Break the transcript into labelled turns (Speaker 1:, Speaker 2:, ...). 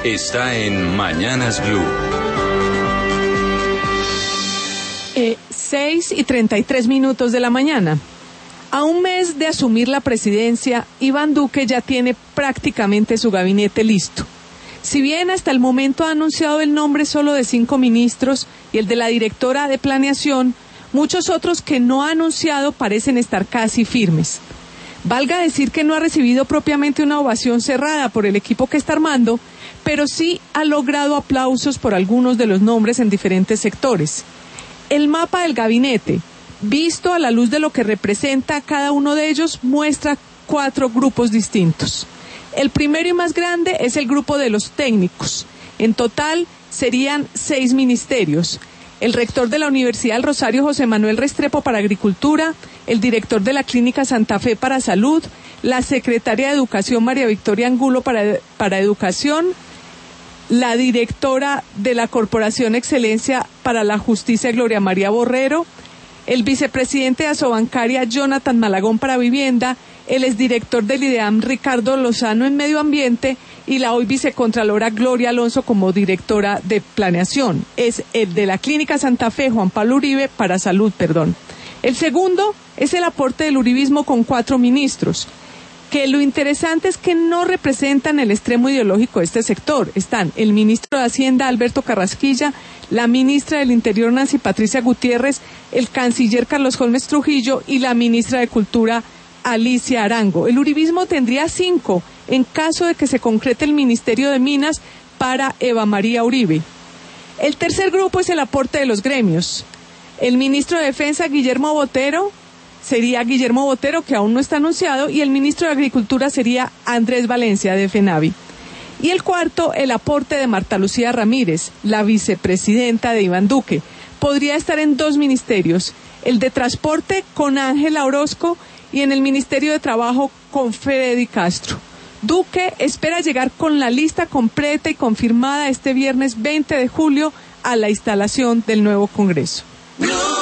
Speaker 1: está en Mañanas Blue.
Speaker 2: 6:33 de la mañana. A un mes de asumir la presidencia, Iván Duque ya tiene prácticamente su gabinete listo. Si bien hasta el momento ha anunciado el nombre solo de 5 ministros y el de la directora de planeación, muchos otros que no ha anunciado parecen estar casi firmes. Valga decir que no ha recibido propiamente una ovación cerrada por el equipo que está armando, pero sí ha logrado aplausos por algunos de los nombres en diferentes sectores. El mapa del gabinete, visto a la luz de lo que representa cada uno de ellos, muestra 4 grupos distintos. El primero y más grande es el grupo de los técnicos. En total serían 6 ministerios. El rector de la Universidad del Rosario, José Manuel Restrepo, para Agricultura, el director de la Clínica Santa Fe para Salud, la secretaria de Educación, María Victoria Angulo, para Educación, la directora de la Corporación Excelencia para la Justicia, Gloria María Borrero, el vicepresidente de Asobancaria, Jonathan Malagón, para Vivienda, el exdirector del IDEAM, Ricardo Lozano, en Medio Ambiente, y la hoy vicecontralora Gloria Alonso como directora de Planeación. Es el de la Clínica Santa Fe, Juan Pablo Uribe, para Salud, El segundo es el aporte del uribismo con 4 ministros, que lo interesante es que no representan el extremo ideológico de este sector. Están el ministro de Hacienda, Alberto Carrasquilla, la ministra del Interior, Nancy Patricia Gutiérrez, el canciller Carlos Holmes Trujillo y la ministra de Cultura, Alicia Arango. El uribismo tendría 5 en caso de que se concrete el Ministerio de Minas para Eva María Uribe. El tercer grupo es el aporte de los gremios. El ministro de Defensa, Guillermo Botero, sería Guillermo Botero, que aún no está anunciado, y el ministro de Agricultura sería Andrés Valencia, de FENAVI. Y el cuarto, el aporte de Marta Lucía Ramírez, la vicepresidenta de Iván Duque. Podría estar en 2 ministerios, el de Transporte con Ángela Orozco y en el Ministerio de Trabajo con Freddy Castro. Duque espera llegar con la lista completa y confirmada este viernes 20 de julio a la instalación del nuevo Congreso.